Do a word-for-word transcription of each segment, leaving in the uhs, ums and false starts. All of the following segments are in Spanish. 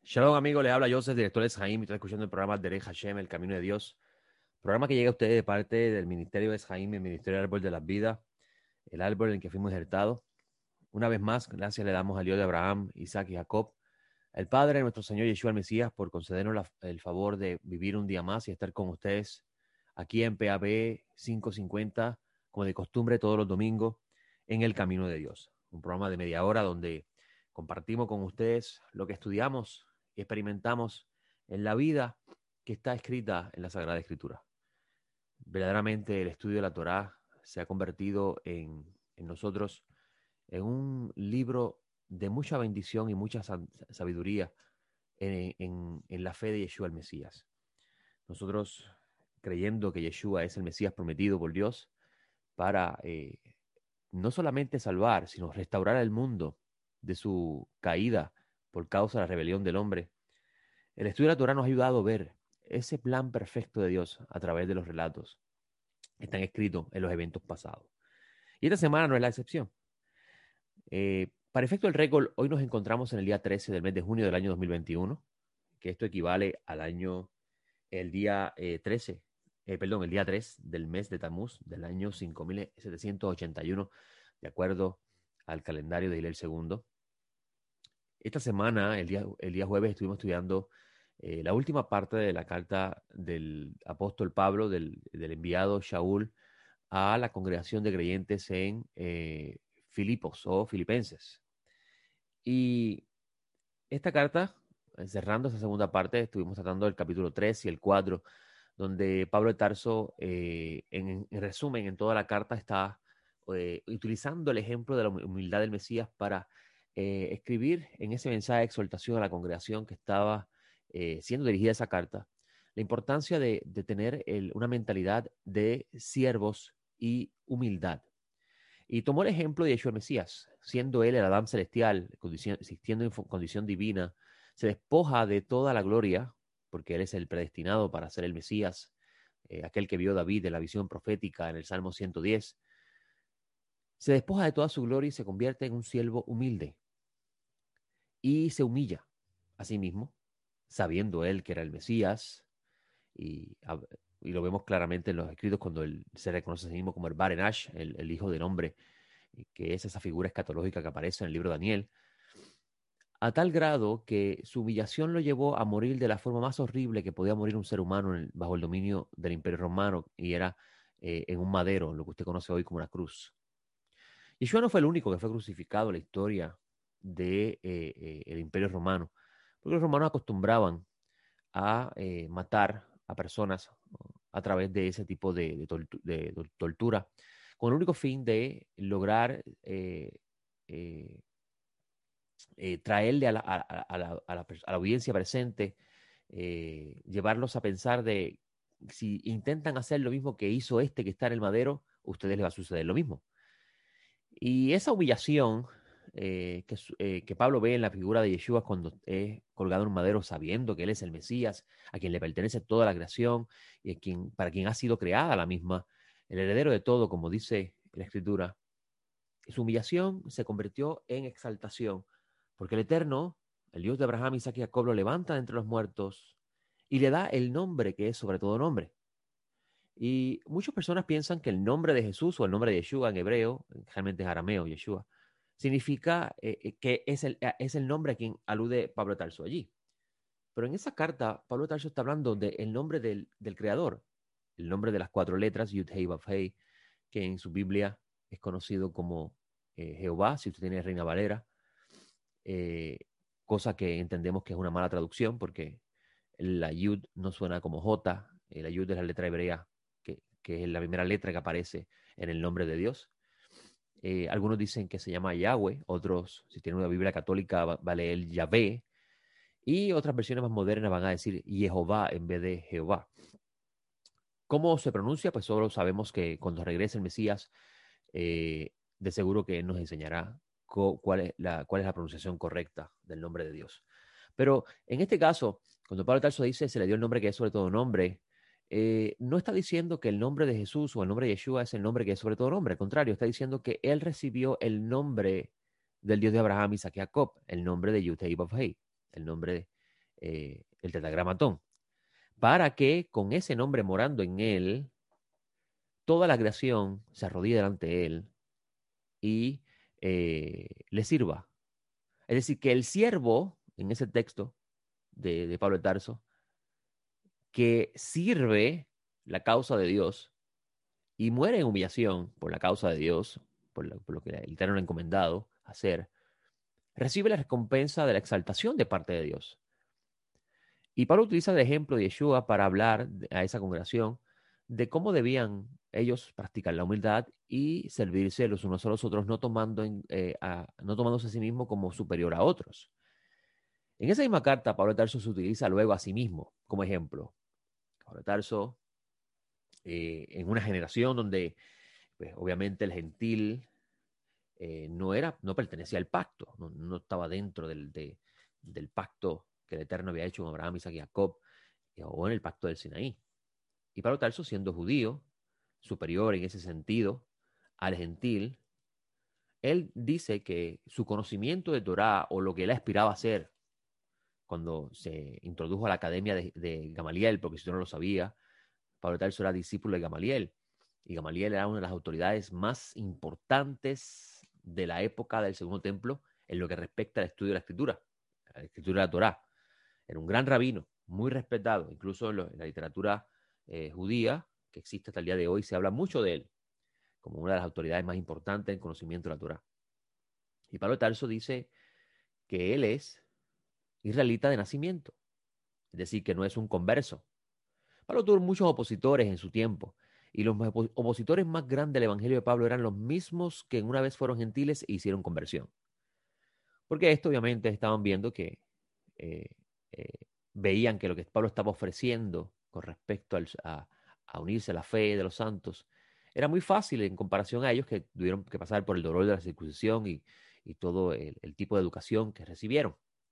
Shalom amigos, les habla Joseph, director de Eshaim, y estoy escuchando el programa Derech Hashem, El Camino de Dios, programa que llega a ustedes de parte del Ministerio de Eshaim, el Ministerio del Árbol de las Vidas, el árbol en el que fuimos injertados. Una vez más, gracias le damos al Dios de Abraham, Isaac y Jacob, el Padre de nuestro Señor Yeshua el Mesías, por concedernos la- el favor de vivir un día más y estar con ustedes aquí en P A B quinientos cincuenta, como de costumbre todos los domingos, en El Camino de Dios. Un programa de media hora donde compartimos con ustedes lo que estudiamos y experimentamos en la vida que está escrita en la Sagrada Escritura. Verdaderamente el estudio de la Torá se ha convertido en, en nosotros en un libro de mucha bendición y mucha sabiduría en, en, en la fe de Yeshua el Mesías. Nosotros, creyendo que Yeshua es el Mesías prometido por Dios para eh, no solamente salvar, sino restaurar el mundo de su caída por causa de la rebelión del hombre. El estudio de la Torah nos ha ayudado a ver ese plan perfecto de Dios a través de los relatos que están escritos en los eventos pasados. Y esta semana no es la excepción. Eh, para efecto del récord, hoy nos encontramos en el día trece del mes de junio del año dos mil veintiuno, que esto equivale al año, el día eh, trece, eh, perdón, el día tres del mes de Tamuz del año cinco mil setecientos ochenta y uno, de acuerdo al calendario de Hillel segundo. Esta semana, el día, el día jueves, estuvimos estudiando eh, la última parte de la carta del apóstol Pablo, del, del enviado Shaul, a la congregación de creyentes en eh, Filipos o Filipenses. Y esta carta, eh, cerrando esa segunda parte, estuvimos tratando el capítulo tres y el cuatro, donde Pablo de Tarso, eh, en, en resumen, en toda la carta está eh, utilizando el ejemplo de la humildad del Mesías para eh, escribir en ese mensaje de exhortación a la congregación que estaba eh, siendo dirigida esa carta, la importancia de, de tener el, una mentalidad de siervos y humildad. Y tomó el ejemplo de Yeshua Mesías, siendo él el Adán celestial, condición, existiendo en condición divina, se despoja de toda la gloria, porque él es el predestinado para ser el Mesías, eh, aquel que vio David en la visión profética en el Salmo ciento diez, se despoja de toda su gloria y se convierte en un siervo humilde y se humilla a sí mismo, sabiendo él que era el Mesías, y, y lo vemos claramente en los escritos cuando él se reconoce a sí mismo como el Barenash, el, el hijo del hombre, que es esa figura escatológica que aparece en el libro de Daniel, a tal grado que su humillación lo llevó a morir de la forma más horrible que podía morir un ser humano en el, bajo el dominio del Imperio Romano, y era eh, en un madero, lo que usted conoce hoy como la cruz. Yeshua no fue el único que fue crucificado en la historia del de, eh, eh, el Imperio Romano, porque los romanos acostumbraban a eh, matar a personas a través de ese tipo de, de, tortu de, de tortura, con el único fin de lograr eh, eh, eh, traerle a la, a, a, la, a, la, a la audiencia presente, eh, llevarlos a pensar de si intentan hacer lo mismo que hizo este que está en el madero, a ustedes les va a suceder lo mismo. Y esa humillación eh, que, eh, que Pablo ve en la figura de Yeshua cuando es colgado en un madero, sabiendo que él es el Mesías, a quien le pertenece toda la creación y a quien, para quien ha sido creada la misma, el heredero de todo, como dice la Escritura, su humillación se convirtió en exaltación, porque el Eterno, el Dios de Abraham, Isaac y Jacob, lo levanta de entre los muertos y le da el nombre que es sobre todo nombre. Y muchas personas piensan que el nombre de Jesús o el nombre de Yeshua en hebreo, realmente es arameo, Yeshua, significa eh, eh, que es el, eh, es el nombre a quien alude Pablo de Tarso allí. Pero en esa carta, Pablo de Tarso está hablando del nombre del, del Creador, el nombre de las cuatro letras, Yud Hei Vav Hei, que en su Biblia es conocido como eh, Jehová, si usted tiene Reina Valera, eh, cosa que entendemos que es una mala traducción porque la Yud no suena como J, eh, la Yud es la letra hebrea, que, que es la primera letra que aparece en el nombre de Dios. Eh, algunos dicen que se llama Yahweh, otros, si tienen una Biblia católica, va, va a leer Yahvé, y otras versiones más modernas van a decir Jehová en vez de Jehová. ¿Cómo se pronuncia? Pues solo sabemos que cuando regrese el Mesías, eh, de seguro que él nos enseñará cuál es, la, cuál es la pronunciación correcta del nombre de Dios. Pero en este caso, cuando Pablo Tarso dice se le dio el nombre que es sobre todo nombre, eh, no está diciendo que el nombre de Jesús o el nombre de Yeshua es el nombre que es sobre todo nombre. Al contrario, está diciendo que él recibió el nombre del Dios de Abraham, Isaac y Jacob, el nombre de Yud-Hei Vav-Hei, el nombre eh, el tetragramatón, para que con ese nombre morando en él, toda la creación se arrodille delante de él y eh, le sirva. Es decir, que el siervo, en ese texto de, de Pablo de Tarso, que sirve la causa de Dios y muere en humillación por la causa de Dios, por lo, por lo que el Eterno le ha encomendado hacer, recibe la recompensa de la exaltación de parte de Dios. Y Pablo utiliza el ejemplo de Yeshua para hablar a esa congregación de cómo debían ellos practicar la humildad y servirse los unos a los otros, no, tomando en, eh, a, no tomándose a sí mismo como superior a otros. En esa misma carta, Pablo de Tarso se utiliza luego a sí mismo como ejemplo. Pablo de Tarso, eh, en una generación donde pues, obviamente el gentil eh, no, era, no pertenecía al pacto, no, no estaba dentro del, de, del pacto que el Eterno había hecho con Abraham, Isaac y Jacob, eh, o en el pacto del Sinaí. Y Pablo Tarso, siendo judío, superior en ese sentido al gentil, él dice que su conocimiento de Torah o lo que él aspiraba a hacer cuando se introdujo a la academia de, de Gamaliel, porque si tú no lo sabía, Pablo Tarso era discípulo de Gamaliel. Y Gamaliel era una de las autoridades más importantes de la época del Segundo Templo en lo que respecta al estudio de la escritura, a la escritura de la Torá. Era un gran rabino, muy respetado, incluso en, lo, en la literatura eh, judía, que existe hasta el día de hoy, se habla mucho de él, como una de las autoridades más importantes en conocimiento de la Torá. Y Pablo de Tarso dice que él es israelita de nacimiento, es decir, que no es un converso. Pablo tuvo muchos opositores en su tiempo, y los opositores más grandes del Evangelio de Pablo eran los mismos que una vez fueron gentiles e hicieron conversión. Porque esto obviamente estaban viendo que eh, eh, veían que lo que Pablo estaba ofreciendo con respecto al, a, a unirse a la fe de los santos era muy fácil en comparación a ellos que tuvieron que pasar por el dolor de la circuncisión y, y todo el, el tipo de educación que recibieron.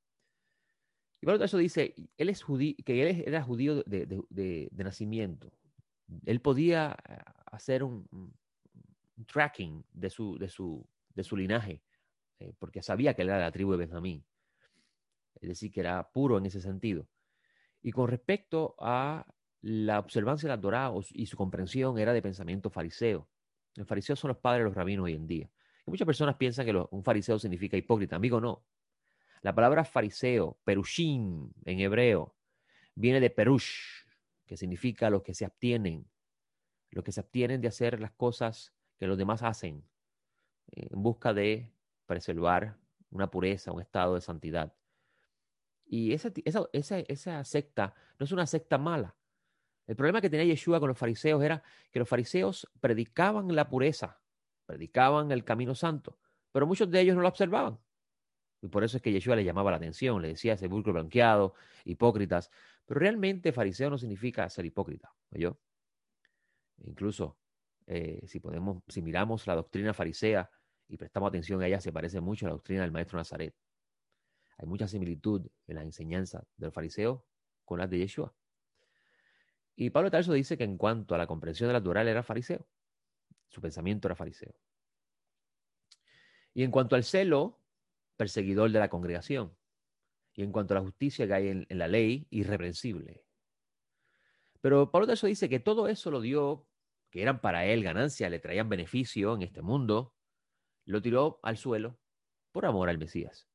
Y por eso dice, él es judío, que él era judío de, de, de, de nacimiento. Él podía hacer un, un tracking de su, de su, de su linaje, eh, porque sabía que él era de la tribu de Benjamín. Es decir, que era puro en ese sentido. Y con respecto a la observancia de la Torá y su comprensión era de pensamiento fariseo. Los fariseos son los padres de los rabinos hoy en día. Y muchas personas piensan que lo, un fariseo significa hipócrita. Amigo, no. La palabra fariseo, perushim en hebreo, viene de perush, que significa los que se abstienen, los que se abstienen de hacer las cosas que los demás hacen, en busca de preservar una pureza, un estado de santidad. Y esa, esa, esa, esa secta no es una secta mala. El problema que tenía Yeshua con los fariseos era que los fariseos predicaban la pureza, predicaban el camino santo, pero muchos de ellos no lo observaban. Y por eso es que Yeshua le llamaba la atención, le decía sepulcro blanqueado, hipócritas. Pero realmente fariseo no significa ser hipócrita, ¿oyó? Incluso eh, si podemos, si miramos la doctrina farisea y prestamos atención a ella, se parece mucho a la doctrina del maestro Nazaret. Hay mucha similitud en la enseñanza del fariseo con las de Yeshua. Y Pablo Tarso dice que en cuanto a la comprensión de la Torá, él era fariseo. Su pensamiento era fariseo. Y en cuanto al celo, perseguidor de la congregación. Y en cuanto a la justicia que hay en, en la ley, irreprensible. Pero Pablo Tarso dice que todo eso lo dio, que eran para él ganancia, le traían beneficio en este mundo, lo tiró al suelo por amor al Mesías.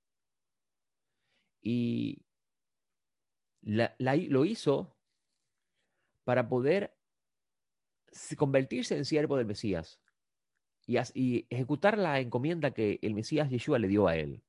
Y la, la, lo hizo para poder convertirse en siervo del Mesías y, y ejecutar la encomienda que el Mesías Yeshua le dio a él.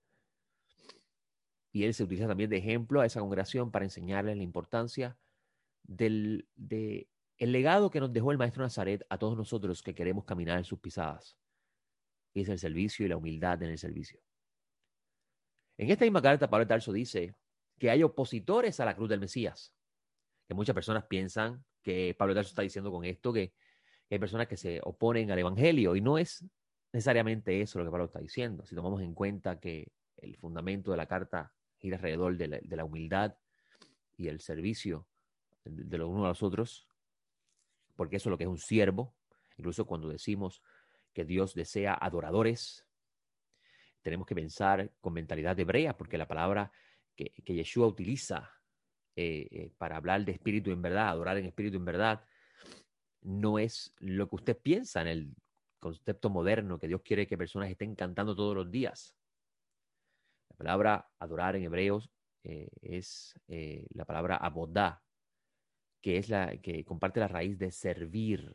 Y él se utiliza también de ejemplo a esa congregación para enseñarles la importancia del de el legado que nos dejó el Maestro Nazaret a todos nosotros que queremos caminar en sus pisadas. Y es el servicio y la humildad en el servicio. En esta misma carta, Pablo de Tarso dice que hay opositores a la cruz del Mesías. Que muchas personas piensan que Pablo de Tarso está diciendo con esto que, que hay personas que se oponen al Evangelio. Y no es necesariamente eso lo que Pablo está diciendo. Si tomamos en cuenta que el fundamento de la carta gira alrededor de la, de la humildad y el servicio de, de los unos a los otros, porque eso es lo que es un siervo. Incluso cuando decimos que Dios desea adoradores, tenemos que pensar con mentalidad hebrea, porque la palabra que, que Yeshua utiliza eh, eh, para hablar de espíritu en verdad, adorar en espíritu en verdad, no es lo que usted piensa en el concepto moderno que Dios quiere que personas estén cantando todos los días. La palabra adorar en hebreos eh, es eh, la palabra abodá, que es la que comparte la raíz de servir.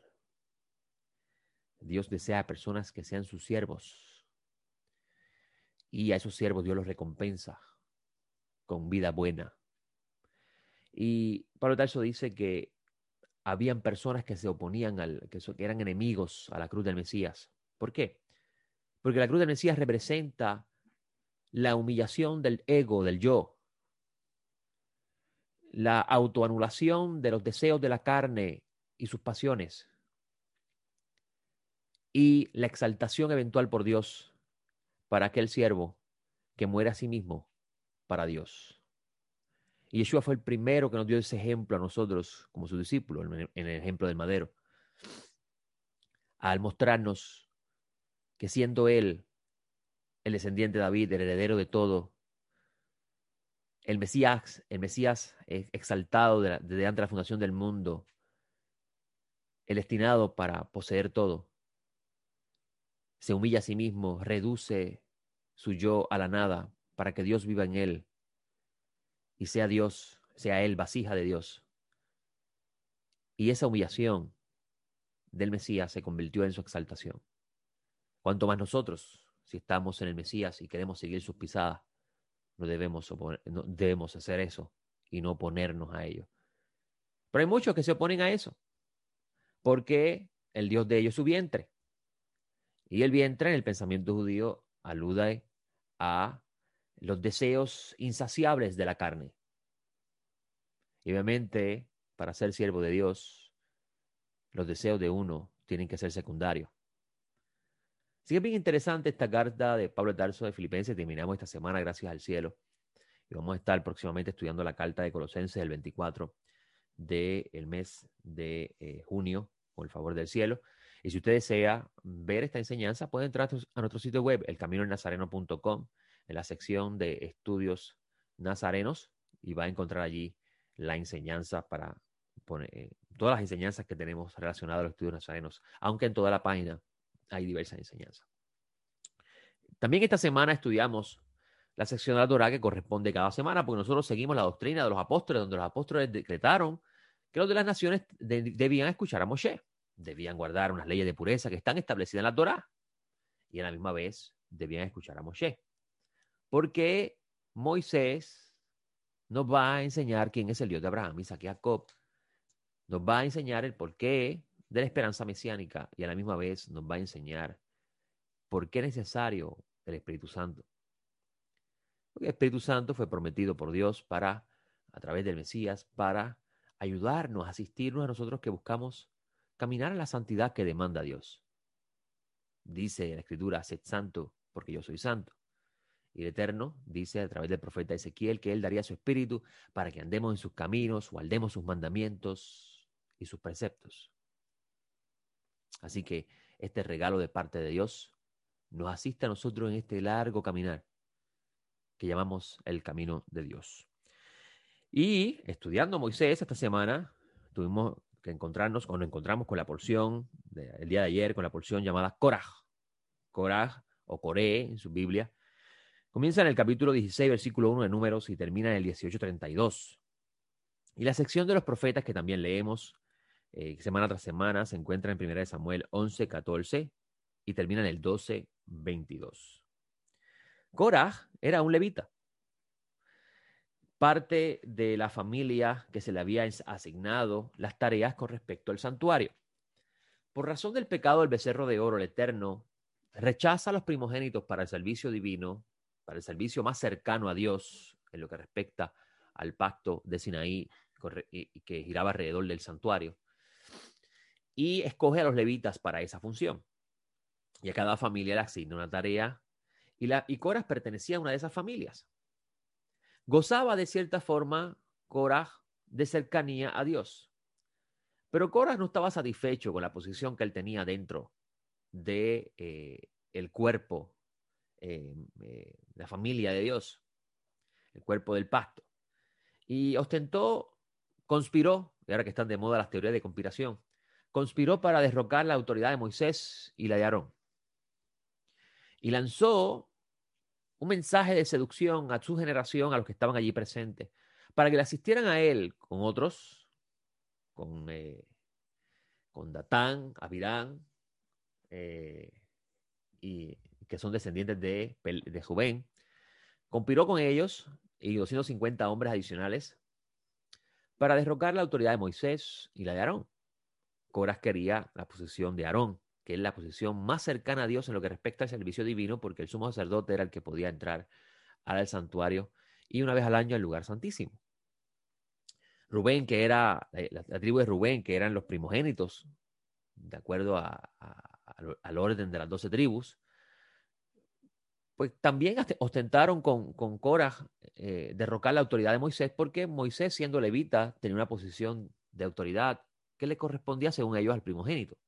Dios desea personas que sean sus siervos y a esos siervos Dios los recompensa con vida buena. Y Pablo Tarso dice que habían personas que se oponían, al, que, que eran enemigos a la cruz del Mesías. ¿Por qué? Porque la cruz del Mesías representa la humillación del ego, del yo, la autoanulación de los deseos de la carne y sus pasiones, y la exaltación eventual por Dios para aquel siervo que muere a sí mismo para Dios. Y Yeshua fue el primero que nos dio ese ejemplo a nosotros como sus discípulos, en el ejemplo del madero, al mostrarnos que siendo Él el descendiente de David, el heredero de todo, el Mesías, el Mesías exaltado desde de antes de la fundación del mundo, el destinado para poseer todo, se humilla a sí mismo, reduce su yo a la nada para que Dios viva en él y sea Dios, sea él vasija de Dios. Y esa humillación del Mesías se convirtió en su exaltación. Cuanto más nosotros, si estamos en el Mesías y queremos seguir sus pisadas, no debemos, oponer, no debemos hacer eso y no oponernos a ello. Pero hay muchos que se oponen a eso, porque el Dios de ellos es su vientre. Y el vientre en el pensamiento judío alude a los deseos insaciables de la carne. Y obviamente, para ser siervo de Dios, los deseos de uno tienen que ser secundarios. Así que es bien interesante esta carta de Pablo de Tarso de Filipenses. Terminamos esta semana, gracias al cielo. Y vamos a estar próximamente estudiando la carta de Colosenses el veinticuatro del mes de eh, junio, con el favor del cielo. Y si usted desea ver esta enseñanza, puede entrar a nuestro sitio web, el camino nazareno punto com, en la sección de estudios nazarenos, y va a encontrar allí la enseñanza para poner eh, todas las enseñanzas que tenemos relacionadas a los estudios nazarenos, aunque en toda la página hay diversas enseñanzas. También esta semana estudiamos la sección de la Torá que corresponde cada semana, porque nosotros seguimos la doctrina de los apóstoles, donde los apóstoles decretaron que los de las naciones de, debían escuchar a Moshe, debían guardar unas leyes de pureza que están establecidas en la Torá, y a la misma vez debían escuchar a Moshe. Porque Moisés nos va a enseñar quién es el Dios de Abraham, Isaac y Jacob, nos va a enseñar el porqué de la esperanza mesiánica, y a la misma vez nos va a enseñar por qué es necesario el Espíritu Santo. Porque el Espíritu Santo fue prometido por Dios para, a través del Mesías, para ayudarnos, asistirnos a nosotros que buscamos caminar en la santidad que demanda Dios. Dice la Escritura, sed santo, porque yo soy santo. Y el Eterno dice a través del profeta Ezequiel que Él daría su Espíritu para que andemos en sus caminos, guardemos sus mandamientos y sus preceptos. Así que este regalo de parte de Dios nos asiste a nosotros en este largo caminar que llamamos el camino de Dios. Y estudiando Moisés esta semana, tuvimos que encontrarnos, o nos encontramos con la porción del día de ayer, con la porción llamada Coraj. Coraj, o Coré en su Biblia. Comienza en el capítulo dieciséis, versículo uno de Números, y termina en el dieciocho treinta y dos. Y la sección de los profetas que también leemos eh, semana tras semana se encuentra en primera de Samuel once, catorce y termina en el doce, veintidós. Coraj era un levita, parte de la familia que se le había asignado las tareas con respecto al santuario. Por razón del pecado del becerro de oro, el Eterno rechaza a los primogénitos para el servicio divino, para el servicio más cercano a Dios en lo que respecta al pacto de Sinaí que giraba alrededor del santuario, y escoge a los levitas para esa función. Y a cada familia le asigna una tarea, y, la, y Coraj pertenecía a una de esas familias. Gozaba de cierta forma Coraj de cercanía a Dios. Pero Coraj no estaba satisfecho con la posición que él tenía dentro de eh, el cuerpo, eh, eh, la familia de Dios, el cuerpo del pacto. Y ostentó, conspiró, y ahora que están de moda las teorías de conspiración, conspiró para derrocar la autoridad de Moisés y la de Aarón. Y lanzó un mensaje de seducción a su generación, a los que estaban allí presentes, para que le asistieran a él con otros, con, eh, con Datán, Abirán, eh, y que son descendientes de, de Rubén. Conspiró con ellos y doscientos cincuenta hombres adicionales para derrocar la autoridad de Moisés y la de Aarón. Coras quería la posición de Aarón, que es la posición más cercana a Dios en lo que respecta al servicio divino, porque el sumo sacerdote era el que podía entrar al santuario y una vez al año al lugar santísimo. Rubén, que era la, la tribu de Rubén, que eran los primogénitos, de acuerdo a, a, al orden de las doce tribus, pues también ostentaron con, con Coraj eh, derrocar la autoridad de Moisés, porque Moisés, siendo levita, tenía una posición de autoridad que le correspondía, según ellos, al primogénito.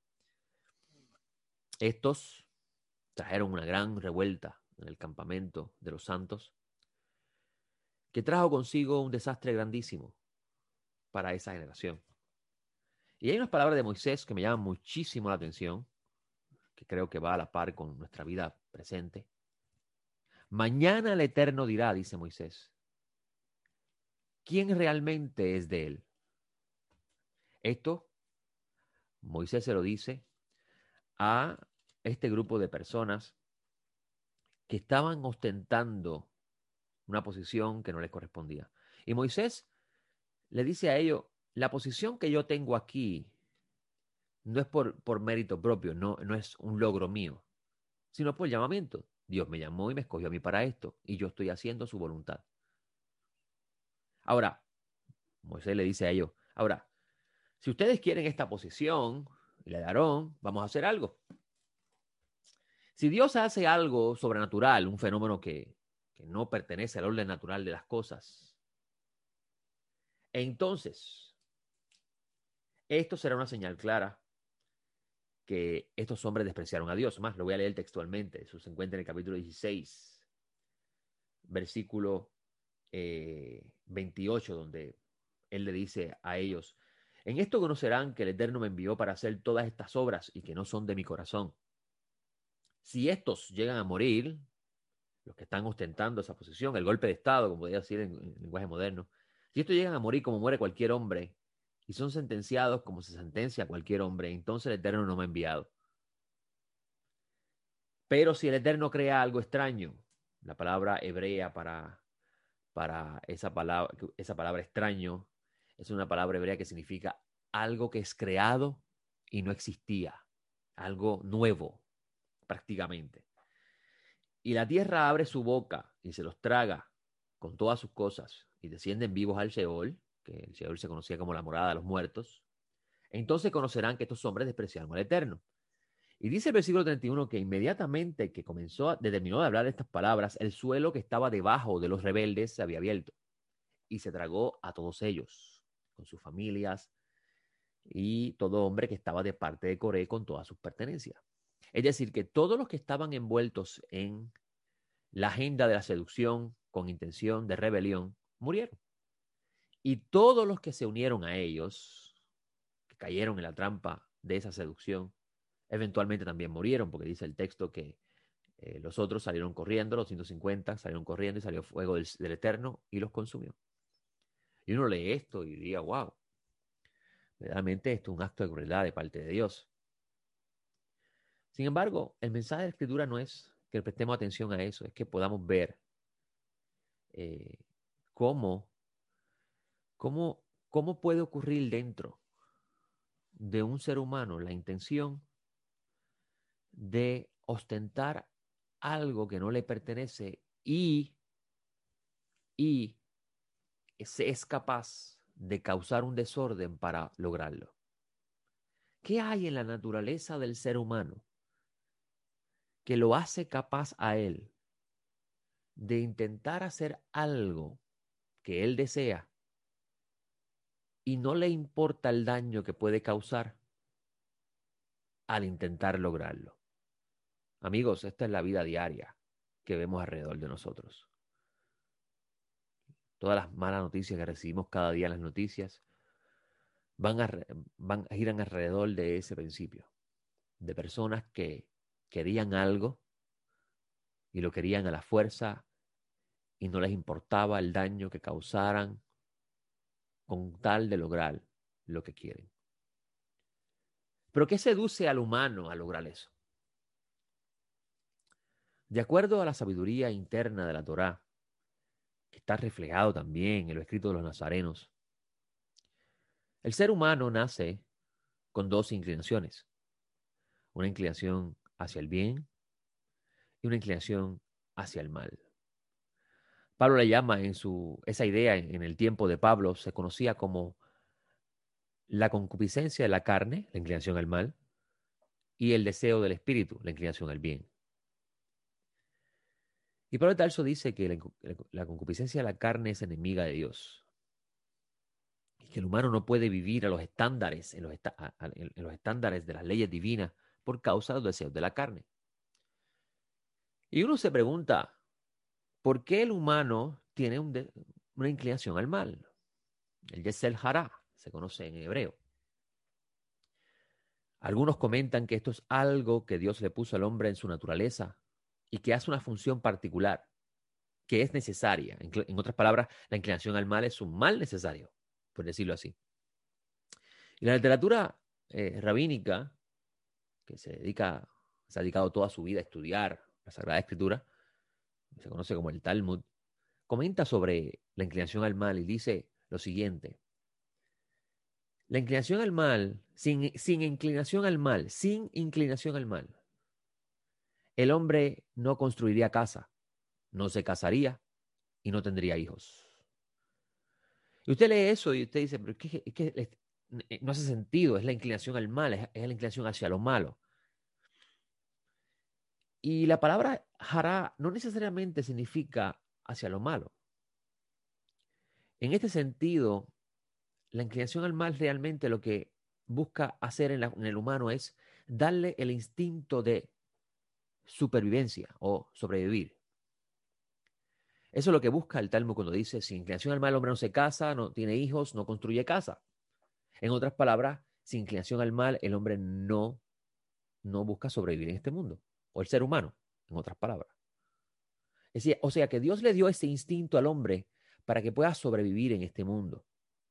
Estos trajeron una gran revuelta en el campamento de los santos, que trajo consigo un desastre grandísimo para esa generación. Y hay unas palabras de Moisés que me llaman muchísimo la atención, que creo que va a la par con nuestra vida presente. Mañana el Eterno dirá, dice Moisés, ¿quién realmente es de él? Esto Moisés se lo dice a este grupo de personas que estaban ostentando una posición que no les correspondía. Y Moisés le dice a ellos, la posición que yo tengo aquí no es por, por mérito propio, no, no es un logro mío, sino por llamamiento. Dios me llamó y me escogió a mí para esto, y yo estoy haciendo su voluntad. Ahora, Moisés le dice a ellos, ahora, si ustedes quieren esta posición, y la de Aarón, vamos a hacer algo. Si Dios hace algo sobrenatural, un fenómeno que, que no pertenece al orden natural de las cosas, entonces, esto será una señal clara que estos hombres despreciaron a Dios. Más, lo voy a leer textualmente. Eso se encuentra en el capítulo dieciséis, versículo eh, veintiocho, donde él le dice a ellos, en esto conocerán que el Eterno me envió para hacer todas estas obras y que no son de mi corazón. Si estos llegan a morir, los que están ostentando esa posición, el golpe de Estado, como podría decir en, en lenguaje moderno, si estos llegan a morir como muere cualquier hombre y son sentenciados como se sentencia a cualquier hombre, entonces el Eterno no me ha enviado. Pero si el Eterno crea algo extraño, la palabra hebrea para, para esa, palabra, esa palabra extraño es una palabra hebrea que significa algo que es creado y no existía, algo nuevo prácticamente. Y la tierra abre su boca y se los traga con todas sus cosas y descienden vivos al Sheol, que el Sheol se conocía como la morada de los muertos. Entonces conocerán que estos hombres despreciaron al Eterno. Y dice el versículo treinta y uno que inmediatamente que comenzó, a, determinó de hablar estas palabras, el suelo que estaba debajo de los rebeldes se había abierto y se tragó a todos ellos, con sus familias y todo hombre que estaba de parte de Coré con todas sus pertenencias. Es decir, que todos los que estaban envueltos en la agenda de la seducción con intención de rebelión murieron. Y todos los que se unieron a ellos, que cayeron en la trampa de esa seducción, eventualmente también murieron, porque dice el texto que eh, los otros salieron corriendo, los ciento cincuenta salieron corriendo y salió fuego del, del Eterno y los consumió. Y uno lee esto y diría, wow, realmente esto es un acto de crueldad de parte de Dios. Sin embargo, el mensaje de la Escritura no es que prestemos atención a eso, es que podamos ver eh, cómo, cómo, cómo puede ocurrir dentro de un ser humano la intención de ostentar algo que no le pertenece y, y se es capaz de causar un desorden para lograrlo. ¿Qué hay en la naturaleza del ser humano que lo hace capaz a él de intentar hacer algo que él desea y no le importa el daño que puede causar al intentar lograrlo? Amigos, esta es la vida diaria que vemos alrededor de nosotros. todas las malas noticias que recibimos cada día en las noticias, van a, van a giran alrededor de ese principio, de personas que querían algo y lo querían a la fuerza y no les importaba el daño que causaran con tal de lograr lo que quieren. Pero ¿qué seduce al humano a lograr eso? De acuerdo a la sabiduría interna de la Torá, que está reflejado también en los escritos de los nazarenos, el ser humano nace con dos inclinaciones, una inclinación hacia el bien y una inclinación hacia el mal. Pablo le llama en su, esa idea en, en el tiempo de Pablo se conocía como la concupiscencia de la carne, la inclinación al mal, y el deseo del espíritu, la inclinación al bien. Y Pablo de Tarso dice que la, la concupiscencia de la carne es enemiga de Dios. Y que el humano no puede vivir a los estándares, en los, esta, a, a, en los estándares de las leyes divinas por causa de los deseos de la carne. Y uno se pregunta, ¿por qué el humano tiene un de, una inclinación al mal? El Yetzer Hará se conoce en hebreo. Algunos comentan que esto es algo que Dios le puso al hombre en su naturaleza y que hace una función particular, que es necesaria. En, en otras palabras, la inclinación al mal es un mal necesario, por decirlo así. Y la literatura eh, rabínica, que se dedica, se ha dedicado toda su vida a estudiar la Sagrada Escritura, se conoce como el Talmud, comenta sobre la inclinación al mal y dice lo siguiente. La inclinación al mal, sin, sin inclinación al mal, sin inclinación al mal, el hombre no construiría casa, no se casaría y no tendría hijos. Y usted lee eso y usted dice, pero es que, es que no hace sentido, es la inclinación al mal, es, es la inclinación hacia lo malo. Y la palabra hará no necesariamente significa hacia lo malo. En este sentido, la inclinación al mal realmente lo que busca hacer en, la, en el humano es darle el instinto de supervivencia o sobrevivir. Eso es lo que busca el Talmud cuando dice, sin inclinación al mal, el hombre no se casa, no tiene hijos, no construye casa. En otras palabras, sin inclinación al mal, el hombre no, no busca sobrevivir en este mundo. O el ser humano, en otras palabras. Es decir, o sea que Dios le dio ese instinto al hombre para que pueda sobrevivir en este mundo.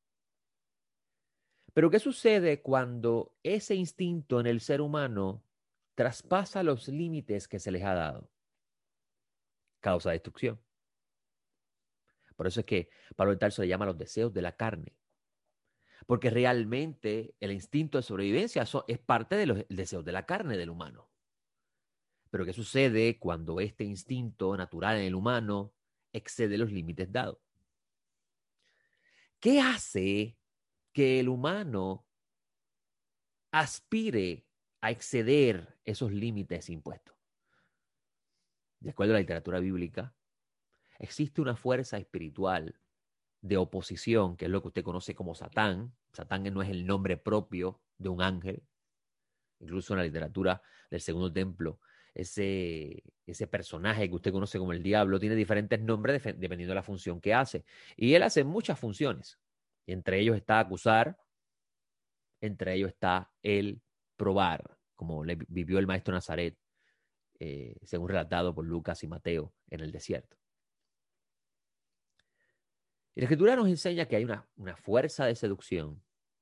Pero ¿qué sucede cuando ese instinto en el ser humano traspasa los límites que se les ha dado? Causa destrucción. Por eso es que Pablo de Tarso le llama los deseos de la carne. Porque realmente el instinto de sobrevivencia es parte de los deseos de la carne del humano. Pero ¿qué sucede cuando este instinto natural en el humano excede los límites dados? ¿Qué hace que el humano aspire a exceder esos límites impuestos? De acuerdo a la literatura bíblica, existe una fuerza espiritual de oposición, que es lo que usted conoce como Satán. Satán no es el nombre propio de un ángel. Incluso en la literatura del Segundo Templo, ese, ese personaje que usted conoce como el diablo tiene diferentes nombres dependiendo de la función que hace. Y él hace muchas funciones. Y entre ellos está acusar, entre ellos está el probar, como le vivió el maestro Nazaret, eh, según relatado por Lucas y Mateo en el desierto. Y la Escritura nos enseña que hay una, una fuerza de seducción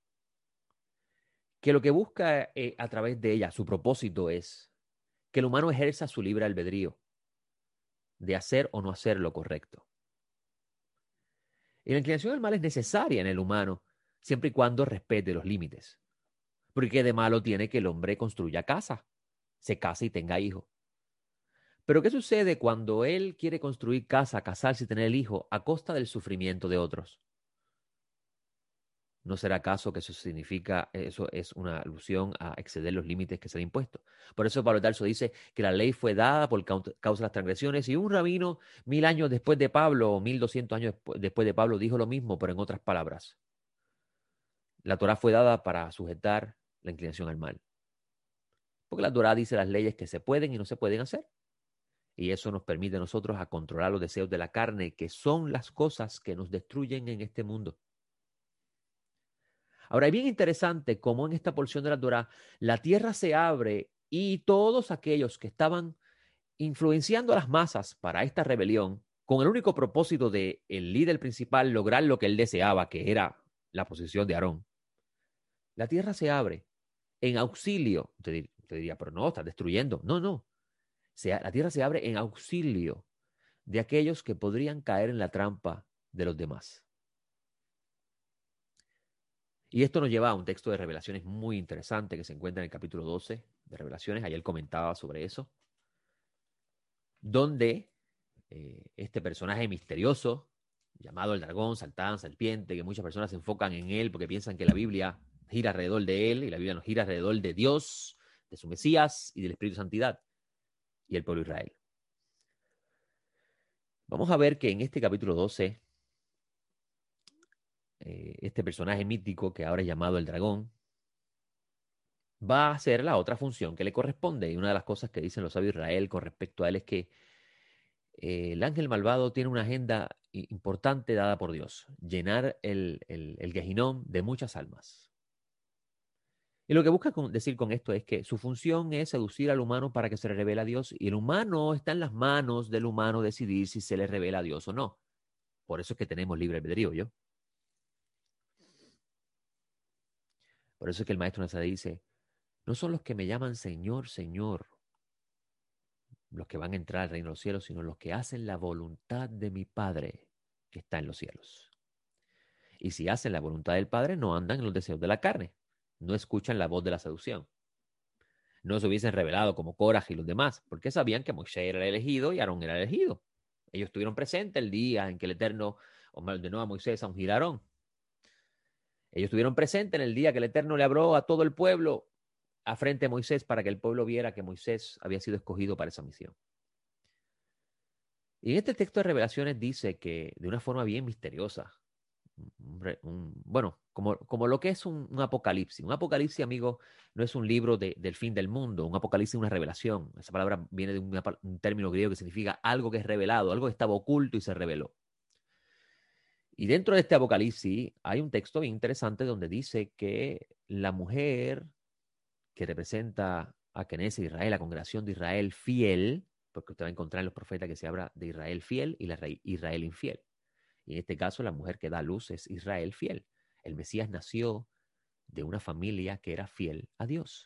que lo que busca eh, a través de ella, su propósito es que el humano ejerza su libre albedrío de hacer o no hacer lo correcto. Y la inclinación al mal es necesaria en el humano, siempre y cuando respete los límites. Porque de malo tiene que el hombre construya casa, se case y tenga hijos. Pero ¿qué sucede cuando él quiere construir casa, casarse y tener el hijo a costa del sufrimiento de otros? ¿No será acaso que eso significa, eso es una alusión a exceder los límites que se le han impuesto? Por eso Pablo de Tarso dice que la ley fue dada por causa de las transgresiones y un rabino mil años después de Pablo, o mil doscientos años después de Pablo, dijo lo mismo, pero en otras palabras. La Torá fue dada para sujetar la inclinación al mal. Porque la Torá dice las leyes que se pueden y no se pueden hacer. Y eso nos permite a nosotros a controlar los deseos de la carne, que son las cosas que nos destruyen en este mundo. Ahora, es bien interesante cómo en esta porción de la Torá la tierra se abre y todos aquellos que estaban influenciando a las masas para esta rebelión, con el único propósito de el líder principal lograr lo que él deseaba, que era la posición de Aarón. La tierra se abre en auxilio. Te, te diría, pero no, estás destruyendo. No, no. Se, la tierra se abre en auxilio de aquellos que podrían caer en la trampa de los demás. Y esto nos lleva a un texto de Revelaciones muy interesante que se encuentra en el capítulo doce de Revelaciones. Ayer comentaba sobre eso. Donde eh, este personaje misterioso, llamado el dragón, Satán, serpiente, que muchas personas se enfocan en él porque piensan que la Biblia gira alrededor de él y la Biblia nos gira alrededor de Dios, de su Mesías y del Espíritu de Santidad y el pueblo de Israel. Vamos a ver que en este capítulo doce, eh, este personaje mítico que ahora es llamado el dragón, va a hacer la otra función que le corresponde. Y una de las cosas que dicen los sabios de Israel con respecto a él es que eh, el ángel malvado tiene una agenda importante dada por Dios: llenar el, el, el Gehinnom de muchas almas. Y lo que busca con, decir con esto es que su función es seducir al humano para que se le revele a Dios, y el humano está en las manos del humano decidir si se le revela a Dios o no. Por eso es que tenemos libre albedrío, ¿yo? Por eso es que el maestro Nazaré dice: no son los que me llaman Señor, Señor, los que van a entrar al reino de los cielos, sino los que hacen la voluntad de mi Padre que está en los cielos. Y si hacen la voluntad del Padre, no andan en los deseos de la carne, no escuchan la voz de la seducción. No se hubiesen revelado como Coraj y los demás, porque sabían que Moisés era el elegido y Aarón era el elegido. Ellos estuvieron presentes el día en que el Eterno ordenó a Moisés a ungir a Aarón. Ellos estuvieron presentes en el día que el Eterno le habló a todo el pueblo a frente de Moisés para que el pueblo viera que Moisés había sido escogido para esa misión. Y en este texto de Revelaciones dice que de una forma bien misteriosa, un, un, bueno, como, como lo que es un, un apocalipsis. Un apocalipsis, amigo, no es un libro de, del fin del mundo. Un apocalipsis es una revelación. Esa palabra viene de un, un término griego que significa algo que es revelado, algo que estaba oculto y se reveló. Y dentro de este apocalipsis hay un texto bien interesante donde dice que la mujer que representa a Knesset Israel, la congregación de Israel fiel, porque usted va a encontrar en los profetas que se habla de Israel fiel y la Israel infiel. Y en este caso, la mujer que da luz es Israel fiel. El Mesías nació de una familia que era fiel a Dios.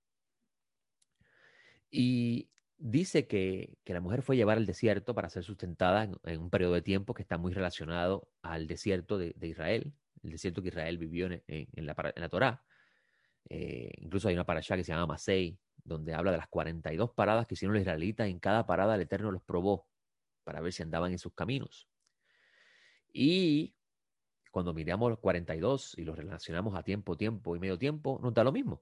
Y dice que, que la mujer fue llevada al desierto para ser sustentada en, en un periodo de tiempo que está muy relacionado al desierto de, de Israel, el desierto que Israel vivió en, en, en, la, en la Torá. Eh, incluso hay una parashá que se llama Masei, donde habla de las cuarenta y dos paradas que hicieron los israelitas. En cada parada el Eterno los probó para ver si andaban en sus caminos. Y cuando miramos los cuarenta y dos y los relacionamos a tiempo, tiempo y medio tiempo, nos da lo mismo.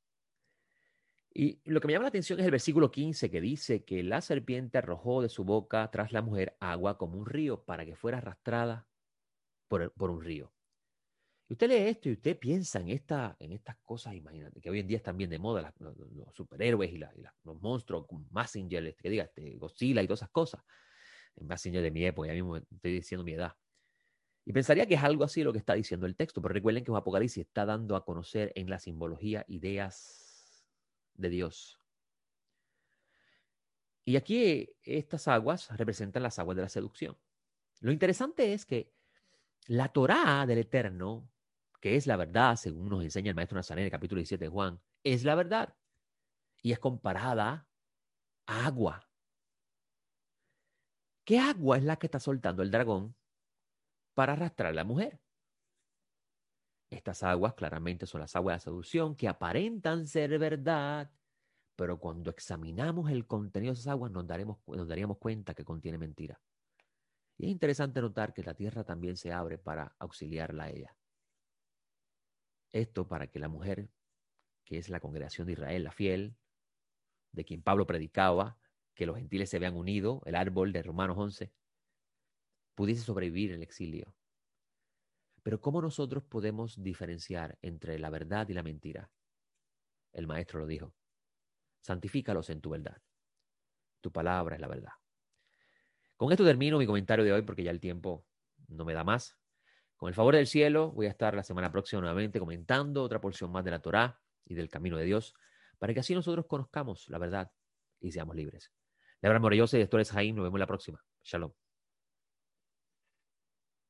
Y lo que me llama la atención es el versículo quince, que dice que la serpiente arrojó de su boca tras la mujer agua como un río para que fuera arrastrada por, por un río. Y usted lee esto y usted piensa en, esta, en estas cosas, imagínate, que hoy en día están bien de moda, las, los, los superhéroes y, la, y la, los monstruos, Mazinger, este, que diga, este, Godzilla y todas esas cosas. Mazinger de mi época, ya mismo estoy diciendo mi edad. Y pensaría que es algo así lo que está diciendo el texto, pero recuerden que un Apocalipsis está dando a conocer en la simbología ideas de Dios. Y aquí estas aguas representan las aguas de la seducción. Lo interesante es que la Torá del Eterno, que es la verdad, según nos enseña el maestro Nazareno en el capítulo diecisiete de Juan, es la verdad. Y es comparada a agua. ¿Qué agua es la que está soltando el dragón para arrastrar a la mujer? Estas aguas claramente son las aguas de la seducción que aparentan ser verdad, pero cuando examinamos el contenido de esas aguas nos, daremos, nos daríamos cuenta que contiene mentira. Y es interesante notar que la tierra también se abre para auxiliarla a ella. Esto para que la mujer, que es la congregación de Israel, la fiel, de quien Pablo predicaba, que los gentiles se vean unidos, el árbol de Romanos once, pudiese sobrevivir en el exilio. Pero ¿cómo nosotros podemos diferenciar entre la verdad y la mentira? El maestro lo dijo: santifícalos en tu verdad. Tu palabra es la verdad. Con esto termino mi comentario de hoy porque ya el tiempo no me da más. Con el favor del cielo, voy a estar la semana próxima nuevamente comentando otra porción más de la Torá y del camino de Dios, para que así nosotros conozcamos la verdad y seamos libres. Le hablamos Morellosa y esto es Jaime. Nos vemos la próxima. Shalom.